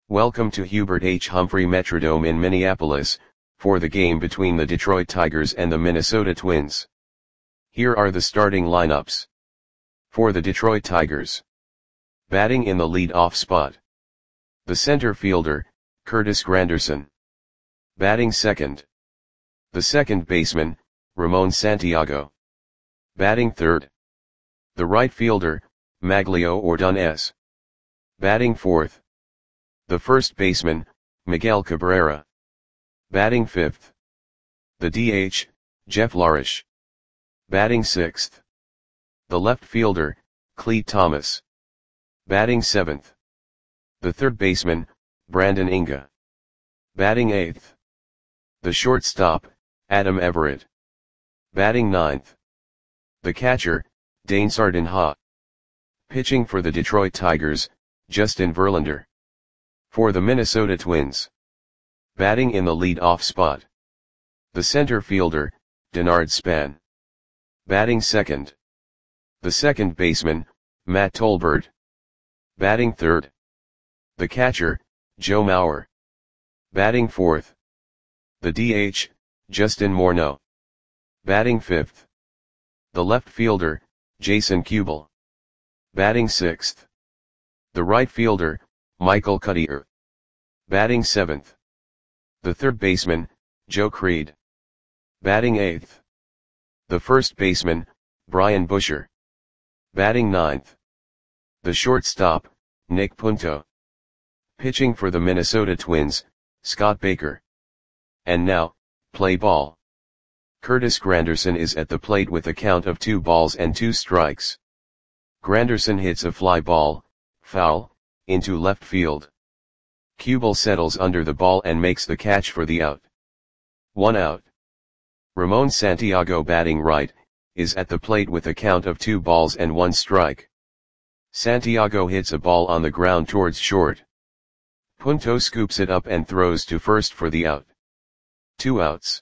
Welcome to Hubert H. Humphrey Metrodome in Minneapolis, for the game between the Detroit Tigers and the Minnesota Twins. Here are the starting lineups. For the Detroit Tigers. Batting in the lead-off spot. The center fielder, Curtis Granderson. Batting second. The second baseman, Ramon Santiago. Batting third. The right fielder, Maglio Ordonez. Batting fourth. The first baseman, Miguel Cabrera. Batting fifth. The DH, Jeff Larish. Batting sixth. The left fielder, Clete Thomas. Batting seventh. The third baseman, Brandon Inga. Batting eighth. The shortstop, Adam Everett. Batting ninth. The catcher, Dansard Ha. Pitching for the Detroit Tigers, Justin Verlander. For the Minnesota Twins. Batting in the lead-off spot. The center fielder, Denard Span. Batting second. The second baseman, Matt Tolbert. Batting third. The catcher, Joe Mauer. Batting fourth. The DH, Justin Morneau. Batting fifth. The left fielder, Jason Kubel. Batting sixth. The right fielder, Michael Cuddyer. Batting seventh. The third baseman, Joe Creed. Batting eighth. The first baseman, Brian Busher. Batting ninth. The shortstop, Nick Punto. Pitching for the Minnesota Twins, Scott Baker. And now, play ball. Curtis Granderson is at the plate with a count of 2-2 Granderson hits a fly ball, foul, into left field. Kubel settles under the ball and makes the catch for the out. 1 out. Ramon Santiago, batting right, is at the plate with a count of 2-1. Santiago hits a ball on the ground towards short. Punto scoops it up and throws to first for the out. 2 outs.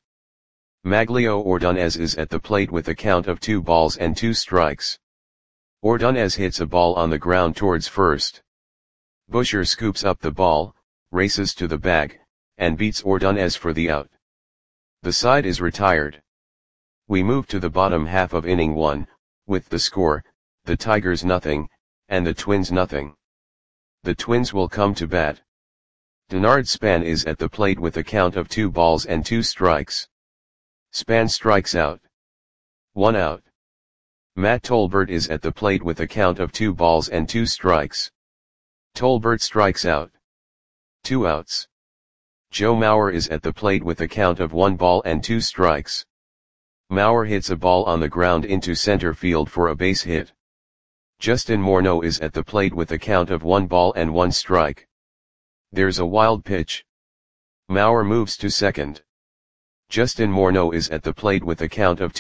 Maglio Ordonez is at the plate with a count of 2-2. Ordonez hits a ball on the ground towards first. Busher scoops up the ball, races to the bag, and beats Ordonez for the out. The side is retired. We move to the bottom half of inning 1, with the score, the Tigers 0, and the Twins 0. The Twins will come to bat. Denard Span is at the plate with a count of 2-2. Span strikes out. 1 out. Matt Tolbert is at the plate with a count of 2-2. Tolbert strikes out. 2 outs. Joe Mauer is at the plate with a count of 1-2. Mauer hits a ball on the ground into center field for a base hit. Justin Morneau is at the plate with a count of 1-1. There's a wild pitch. Mauer moves to second. Justin Morneau is at the plate with a count of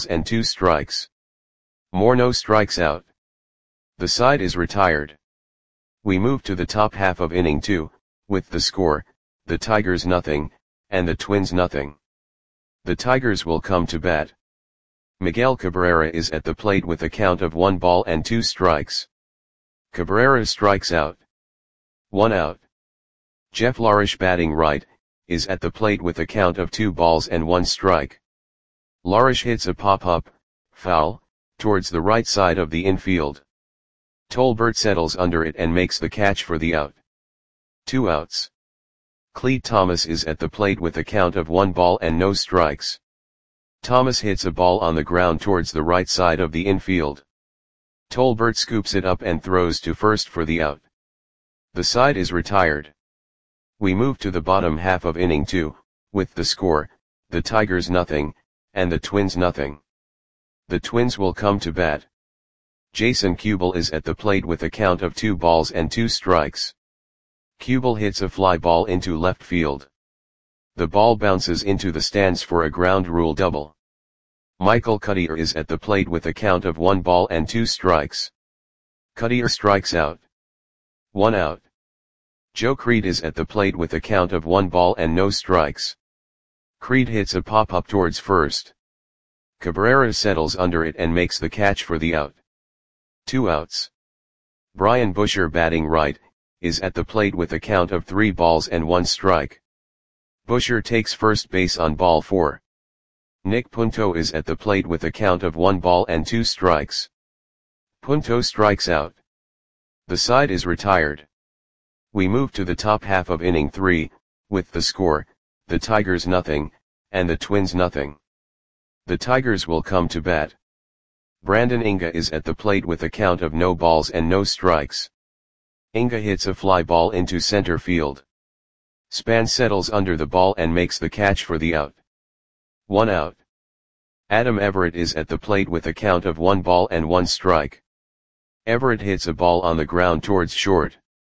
2-2. Morneau strikes out. The side is retired. We move to the top half of inning 2, with the score, the Tigers 0, and the Twins 0. The Tigers will come to bat. Miguel Cabrera is at the plate with a count of 1-2. Cabrera strikes out. 1 out. Jeff Larish, batting right, is at the plate with a count of 2-1. Larish hits a pop-up, foul, towards the right side of the infield. Tolbert settles under it and makes the catch for the out. 2 outs. Clete Thomas is at the plate with a count of 1-0. Thomas hits a ball on the ground towards the right side of the infield. Tolbert scoops it up and throws to first for the out. The side is retired. We move to the bottom half of inning 2, with the score, the Tigers 0, and the Twins 0. The Twins will come to bat. Jason Kubel is at the plate with a count of 2-2. Kubel hits a fly ball into left field. The ball bounces into the stands for a ground rule double. Michael Cuddyer is at the plate with a count of 1-2. Cuddyer strikes out. 1 out. Joe Creed is at the plate with a count of 1-0. Creed hits a pop-up towards first. Cabrera settles under it and makes the catch for the out. 2 outs. Brian Busher, batting right, is at the plate with a count of 3 balls and 1 strike. Busher takes first base on ball 4. Nick Punto is at the plate with a count of 1 ball and 2 strikes. Punto strikes out. The side is retired. We move to the top half of inning 3, with the score, the Tigers nothing, and the Twins nothing. The Tigers will come to bat. Brandon Inga is at the plate with a count of no balls and no strikes. Inga hits a fly ball into center field. Span settles under the ball and makes the catch for the out. 1 out. Adam Everett is at the plate with a count of 1 ball and 1 strike. Everett hits a ball on the ground towards short.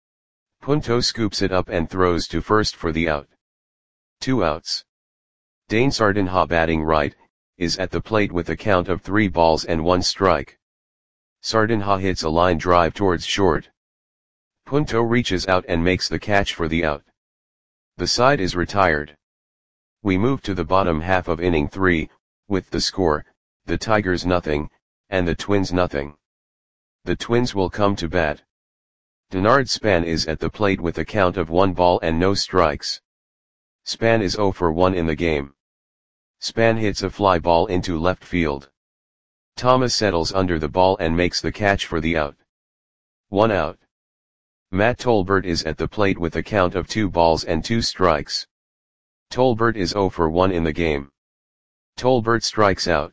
Punto scoops it up and throws to first for the out. 2 outs. Dane Sardinha, batting right, is at the plate with a count of 3 balls and 1 strike. Sardinha hits a line drive towards short. Punto reaches out and makes the catch for the out. The side is retired. We move to the bottom half of inning 3, with the score, the Tigers nothing, and the Twins nothing. The Twins will come to bat. Denard Span is at the plate with a count of 1 ball and no strikes. Span is 0 for 1 in the game. Span hits a fly ball into left field. Thomas settles under the ball and makes the catch for the out. 1 out. Matt Tolbert is at the plate with a count of 2 balls and 2 strikes. Tolbert is 0 for 1 in the game. Tolbert strikes out.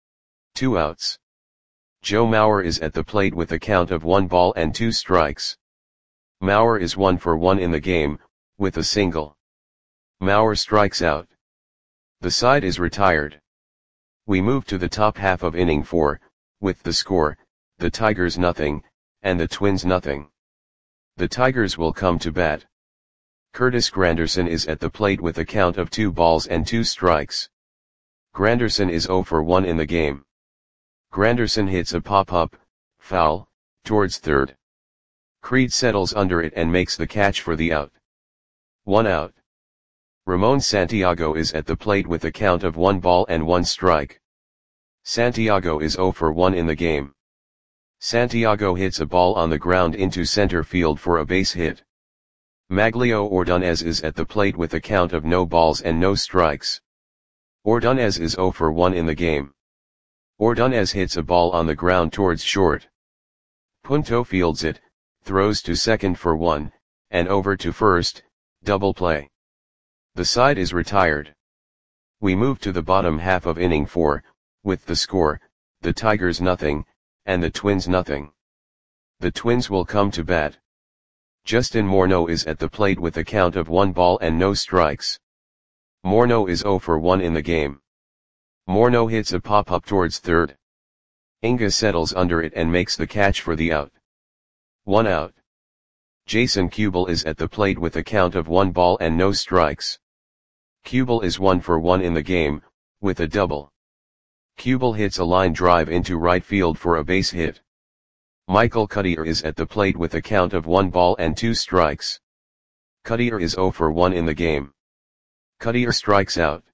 2 outs. Joe Mauer is at the plate with a count of 1 ball and 2 strikes. Mauer is 1 for 1 in the game, with a single. Mauer strikes out. The side is retired. We move to the top half of inning 4, with the score, the Tigers nothing, and the Twins nothing. The Tigers will come to bat. Curtis Granderson is at the plate with a count of 2 balls and 2 strikes. Granderson is 0 for 1 in the game. Granderson hits a pop-up, foul, towards third. Creed settles under it and makes the catch for the out. 1 out. Ramon Santiago is at the plate with a count of 1 ball and 1 strike. Santiago is 0 for 1 in the game. Santiago hits a ball on the ground into center field for a base hit. Maglio Ordonez is at the plate with a count of no balls and no strikes. Ordonez is 0 for 1 in the game. Ordonez hits a ball on the ground towards short. Punto fields it, throws to second for 1, and over to first, double play. The side is retired. We move to the bottom half of inning 4, with the score, the Tigers nothing, and the Twins nothing. The Twins will come to bat. Justin Morneau is at the plate with a count of 1 ball and no strikes. Morneau is 0 for 1 in the game. Morneau hits a pop-up towards third. Inga settles under it and makes the catch for the out. 1 out. Jason Kubel is at the plate with a count of 1 ball and no strikes. Kubel is 1 for 1 in the game, with a double. Kubel hits a line drive into right field for a base hit. Michael Cuddyer is at the plate with a count of 1 ball and 2 strikes. Cuddyer is 0 for 1 in the game. Cuddyer strikes out.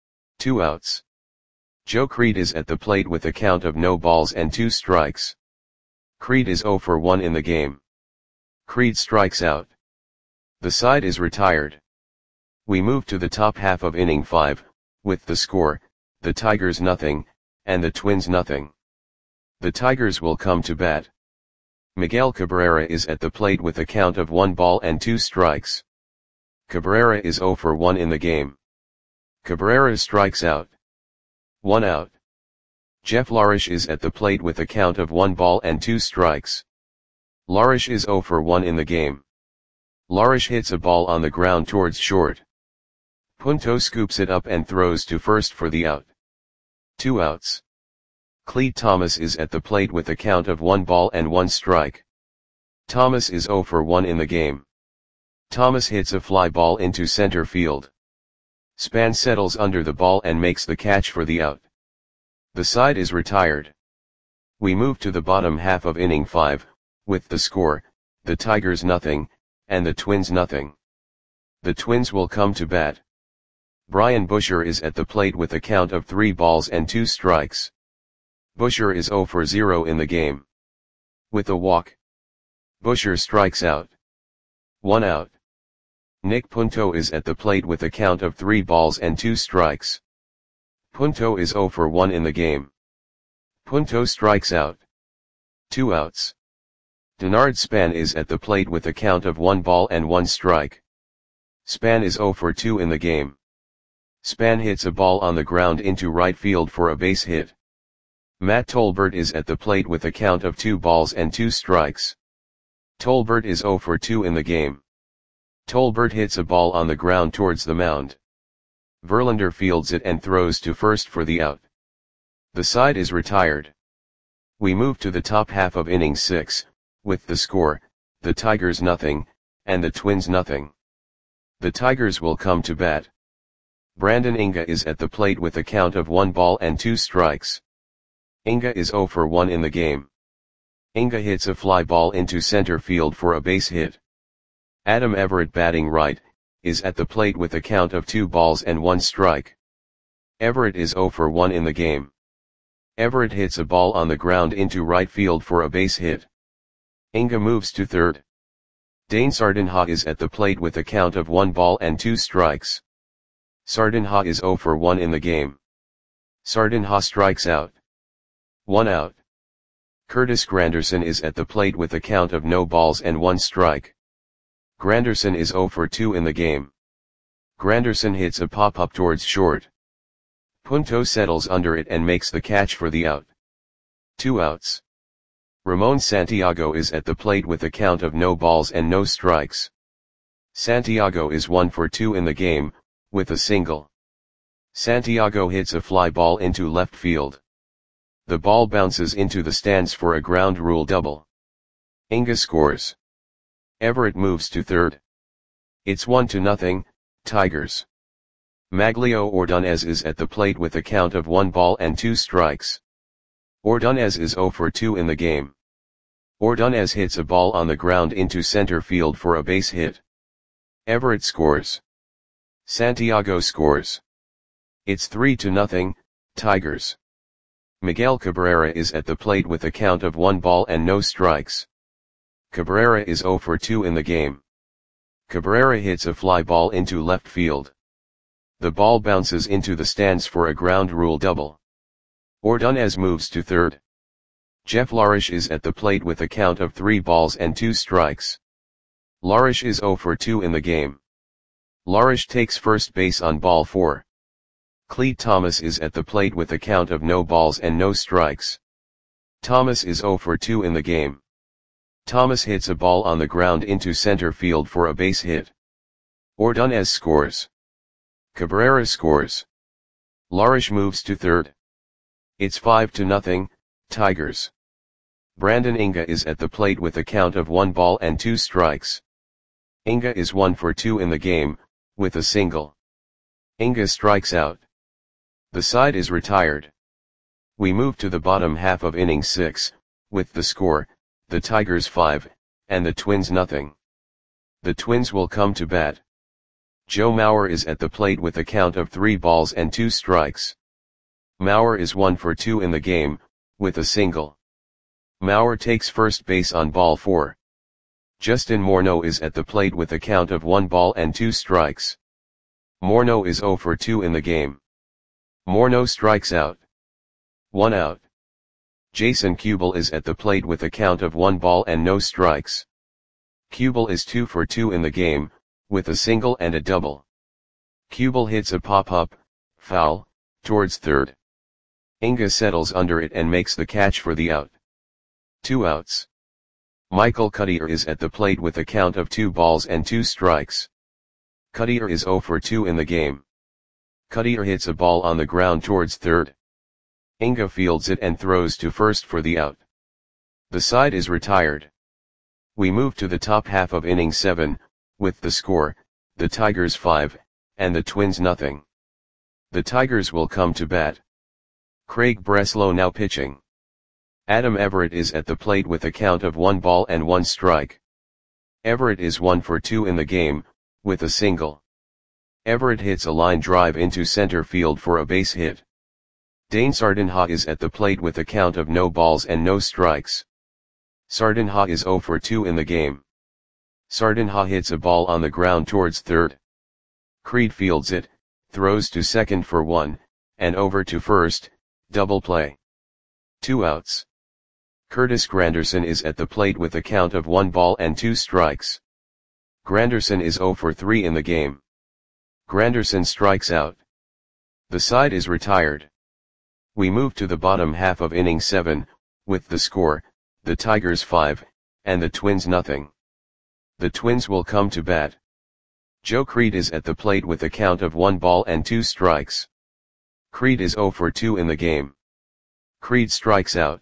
2 outs. Joe Creed is at the plate with a count of no balls and 2 strikes. Creed is 0 for 1 in the game. Creed strikes out. The side is retired. We move to the top half of inning 5, with the score, the Tigers nothing, and the Twins nothing. The Tigers will come to bat. Miguel Cabrera is at the plate with a count of 1 ball and 2 strikes. Cabrera is 0 for 1 in the game. Cabrera strikes out. 1 out. Jeff Larish is at the plate with a count of 1 ball and 2 strikes. Larish is 0 for 1 in the game. Larish hits a ball on the ground towards short. Punto scoops it up and throws to first for the out. 2 outs. Clete Thomas is at the plate with a count of 1 ball and 1 strike. Thomas is 0 for 1 in the game. Thomas hits a fly ball into center field. Span settles under the ball and makes the catch for the out. The side is retired. We move to the bottom half of inning 5, with the score, the Tigers nothing, and the Twins nothing. The Twins will come to bat. Brian Busher is at the plate with a count of 3 balls and 2 strikes. Busher is 0 for 0 in the game. With a walk, Busher strikes out. 1 out. Nick Punto is at the plate with a count of 3 balls and 2 strikes. Punto is 0 for 1 in the game. Punto strikes out. 2 outs. Denard Span is at the plate with a count of 1 ball and 1 strike. Span is 0 for 2 in the game. Span hits a ball on the ground into right field for a base hit. Matt Tolbert is at the plate with a count of 2 balls and 2 strikes. Tolbert is 0 for 2 in the game. Tolbert hits a ball on the ground towards the mound. Verlander fields it and throws to first for the out. The side is retired. We move to the top half of inning 6, with the score, the Tigers nothing, and the Twins nothing. The Tigers will come to bat. Brandon Inga is at the plate with a count of 1 ball and 2 strikes. Inga is 0 for 1 in the game. Inga hits a fly ball into center field for a base hit. Adam Everett, batting right, is at the plate with a count of 2 balls and 1 strike. Everett is 0 for 1 in the game. Everett hits a ball on the ground into right field for a base hit. Inga moves to third. Dane Sardinha is at the plate with a count of 1 ball and 2 strikes. Sardinha is 0 for 1 in the game. Sardinha strikes out. 1 out. Curtis Granderson is at the plate with a count of no balls and 1 strike. Granderson is 0 for 2 in the game. Granderson hits a pop-up towards short. Punto settles under it and makes the catch for the out. 2 outs. Ramon Santiago is at the plate with a count of no balls and no strikes. Santiago is 1 for 2 in the game, with a single. Santiago hits a fly ball into left field. The ball bounces into the stands for a ground rule double. Inga scores. Everett moves to third. It's 1-0, Tigers. Maglio Ordonez is at the plate with a count of 1 ball and 2 strikes. Ordonez is 0 for 2 in the game. Ordonez hits a ball on the ground into center field for a base hit. Everett scores. Santiago scores. It's 3-0, Tigers. Miguel Cabrera is at the plate with a count of 1 ball and no strikes. Cabrera is 0 for 2 in the game. Cabrera hits a fly ball into left field. The ball bounces into the stands for a ground rule double. Ordonez moves to third. Jeff Larish is at the plate with a count of 3 balls and 2 strikes. Larish is 0 for 2 in the game. Larish takes first base on ball 4. Clete Thomas is at the plate with a count of no balls and no strikes. Thomas is 0 for 2 in the game. Thomas hits a ball on the ground into center field for a base hit. Ordonez scores. Cabrera scores. Larish moves to third. It's 5-0, Tigers. Brandon Inga is at the plate with a count of 1 ball and 2 strikes. Inga is 1 for 2 in the game, with a single. Inga strikes out. The side is retired. We move to the bottom half of inning 6, with the score, the Tigers 5, and the Twins nothing. The Twins will come to bat. Joe Mauer is at the plate with a count of 3 balls and 2 strikes. Mauer is 1 for 2 in the game, with a single. Mauer takes first base on ball 4. Justin Morneau is at the plate with a count of 1 ball and 2 strikes. Morneau is 0 for 2 in the game. Morneau strikes out. 1 out. Jason Kubel is at the plate with a count of 1 ball and no strikes. Kubel is 2 for 2 in the game, with a single and a double. Kubel hits a pop-up, foul, towards third. Inga settles under it and makes the catch for the out. 2 outs. Michael Cuddyer is at the plate with a count of 2 balls and 2 strikes. Cuddyer is 0 for 2 in the game. Cuddyer hits a ball on the ground towards third. Inga fields it and throws to first for the out. The side is retired. We move to the top half of inning 7, with the score, the Tigers 5, and the Twins nothing. The Tigers will come to bat. Craig Breslow now pitching. Adam Everett is at the plate with a count of 1 ball and 1 strike. Everett is 1 for 2 in the game, with a single. Everett hits a line drive into center field for a base hit. Dane Sardinha is at the plate with a count of no balls and no strikes. Sardinha is 0 for 2 in the game. Sardinha hits a ball on the ground towards third. Creed fields it, throws to second for 1, and over to first, double play. 2 outs. Curtis Granderson is at the plate with a count of 1 ball and 2 strikes. Granderson is 0 for 3 in the game. Granderson strikes out. The side is retired. We move to the bottom half of inning 7, with the score, the Tigers 5, and the Twins nothing. The Twins will come to bat. Joe Creed is at the plate with a count of 1 ball and 2 strikes. Creed is 0 for 2 in the game. Creed strikes out.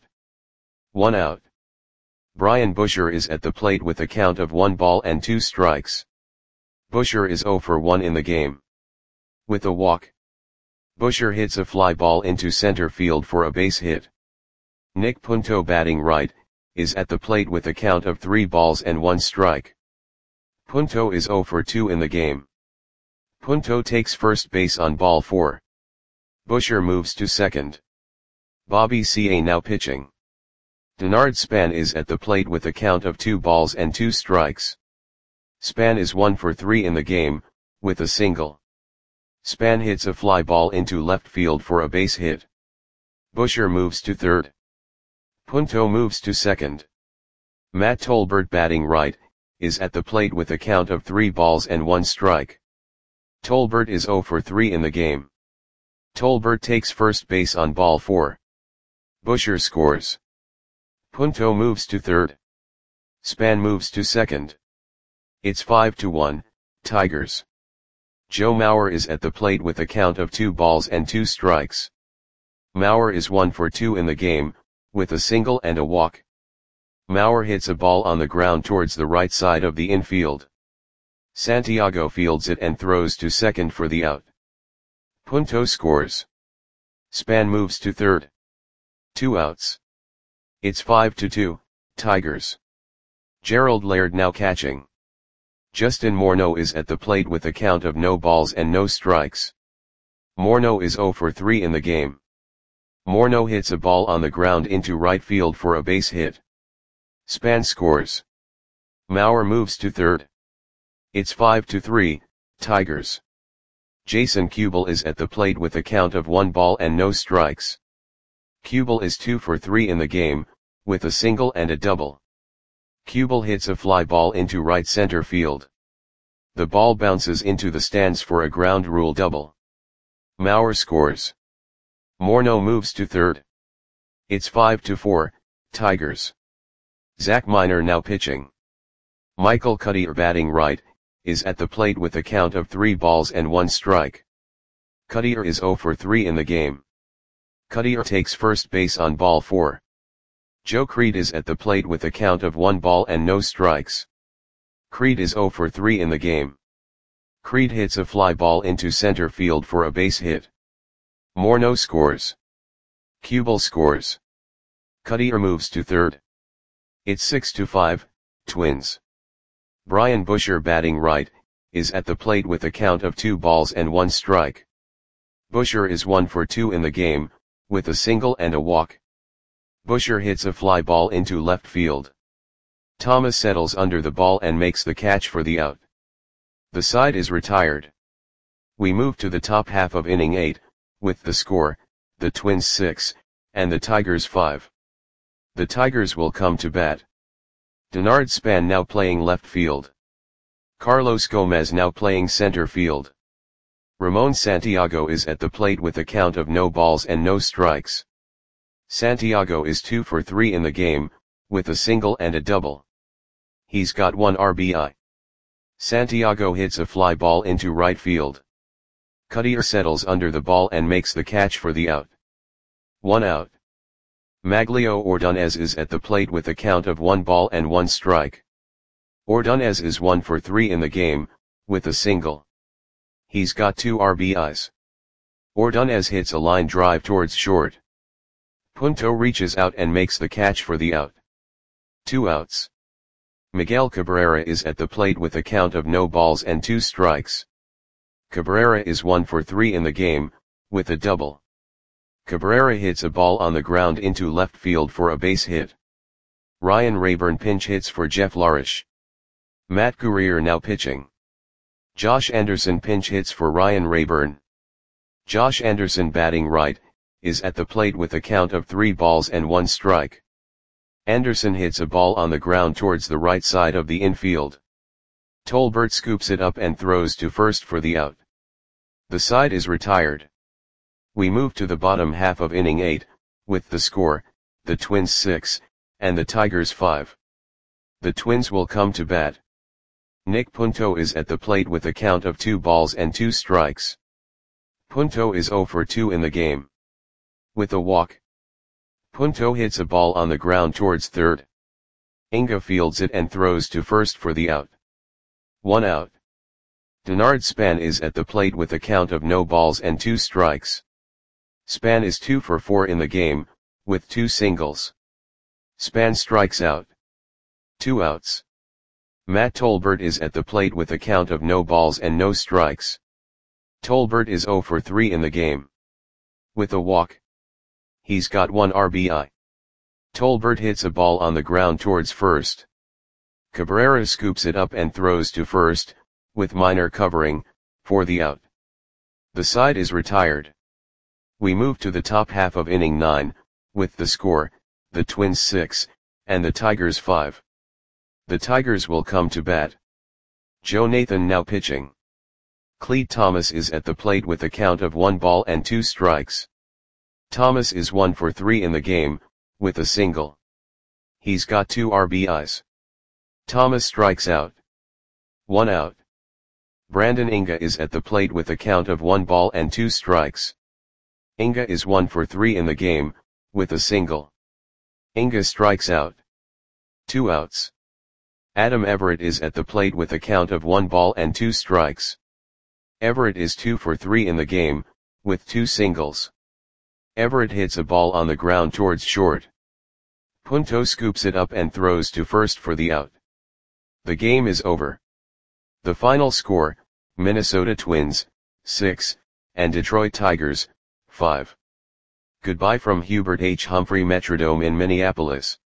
1 out. Brian Busher is at the plate with a count of 1 ball and 2 strikes. Busher is 0 for 1 in the game. With a walk. Busher hits a fly ball into center field for a base hit. Nick Punto, batting right, is at the plate with a count of 3 balls and 1 strike. Punto is 0 for 2 in the game. Punto takes first base on ball 4. Busher moves to second. Bobby Ca now pitching. Denard Span is at the plate with a count of 2 balls and 2 strikes. Span is 1 for 3 in the game, with a single. Span hits a fly ball into left field for a base hit. Busher moves to third. Punto moves to second. Matt Tolbert, batting right, is at the plate with a count of 3 balls and 1 strike. Tolbert is 0 for 3 in the game. Tolbert takes first base on ball 4. Busher scores. Punto moves to third. Span moves to second. It's 5-1, Tigers. Joe Mauer is at the plate with a count of 2 balls and 2 strikes. Mauer is 1 for 2 in the game, with a single and a walk. Mauer hits a ball on the ground towards the right side of the infield. Santiago fields it and throws to second for the out. Punto scores. Span moves to third. 2 outs. It's 5-2, Tigers. Gerald Laird now catching. Justin Morneau is at the plate with a count of no balls and no strikes. Morneau is 0 for 3 in the game. Morneau hits a ball on the ground into right field for a base hit. Span scores. Mauer moves to third. It's 5-3, Tigers. Jason Kubel is at the plate with a count of 1 ball and no strikes. Kubel is 2 for 3 in the game, with a single and a double. Kubel hits a fly ball into right center field. The ball bounces into the stands for a ground rule double. Mauer scores. Morneau moves to third. It's 5-4, Tigers. Zach Miner now pitching. Michael Cuddyer, batting right, is at the plate with a count of 3 balls and 1 strike. Cuddyer is 0 for 3 in the game. Cuddyer takes first base on ball 4. Joe Creed is at the plate with a count of 1 ball and no strikes. Creed is 0 for 3 in the game. Creed hits a fly ball into center field for a base hit. Morneau scores. Kubel scores. Cuddyer moves to third. It's 6-5, Twins. Brian Busher, batting right, is at the plate with a count of 2 balls and 1 strike. Busher is 1 for 2 in the game, with a single and a walk. Busher hits a fly ball into left field. Thomas settles under the ball and makes the catch for the out. The side is retired. We move to the top half of inning 8, with the score, the Twins 6, and the Tigers 5. The Tigers will come to bat. Denard Span now playing left field. Carlos Gomez now playing center field. Ramon Santiago is at the plate with a count of no balls and no strikes. Santiago is 2 for 3 in the game, with a single and a double. He's got 1 RBI. Santiago hits a fly ball into right field. Cuddyer settles under the ball and makes the catch for the out. 1 out. Maglio Ordonez is at the plate with a count of 1 ball and 1 strike. Ordonez is 1 for 3 in the game, with a single. He's got 2 RBIs. Ordonez hits a line drive towards short. Punto reaches out and makes the catch for the out. 2 outs. Miguel Cabrera is at the plate with a count of no balls and 2 strikes. Cabrera is 1 for 3 in the game, with a double. Cabrera hits a ball on the ground into left field for a base hit. Ryan Rayburn pinch hits for Jeff Larish. Matt Guerrier now pitching. Josh Anderson pinch hits for Ryan Rayburn. Josh Anderson batting right, is at the plate with a count of 3 balls and 1 strike. Anderson hits a ball on the ground towards the right side of the infield. Tolbert scoops it up and throws to first for the out. The side is retired. We move to the bottom half of inning 8, with the score, the Twins 6, and the Tigers 5. The Twins will come to bat. Nick Punto is at the plate with a count of 2 balls and 2 strikes. Punto is 0 for 2 in the game. With a walk, Punto hits a ball on the ground towards third. Inga fields it and throws to first for the out. 1 out. Denard Span is at the plate with a count of no balls and 2 strikes. Span is 2 for 4 in the game, with 2 singles. Span strikes out. 2 outs. Matt Tolbert is at the plate with a count of no balls and no strikes. Tolbert is 0 for 3 in the game. With a walk, he's got 1 RBI. Tolbert hits a ball on the ground towards first. Cabrera scoops it up and throws to first, with Minor covering, for the out. The side is retired. We move to the top half of inning 9, with the score, the Twins 6, and the Tigers 5. The Tigers will come to bat. Joe Nathan now pitching. Clete Thomas is at the plate with a count of 1 ball and 2 strikes. Thomas is 1 for 3 in the game, with a single. He's got 2 RBIs. Thomas strikes out. 1 out. Brandon Inga is at the plate with a count of 1 ball and 2 strikes. Inga is 1 for 3 in the game, with a single. Inga strikes out. 2 outs. Adam Everett is at the plate with a count of 1 ball and 2 strikes. Everett is 2 for 3 in the game, with 2 singles. Everett hits a ball on the ground towards short. Punto scoops it up and throws to first for the out. The game is over. The final score, Minnesota Twins, 6, and Detroit Tigers, 5. Goodbye from Hubert H. Humphrey Metrodome in Minneapolis.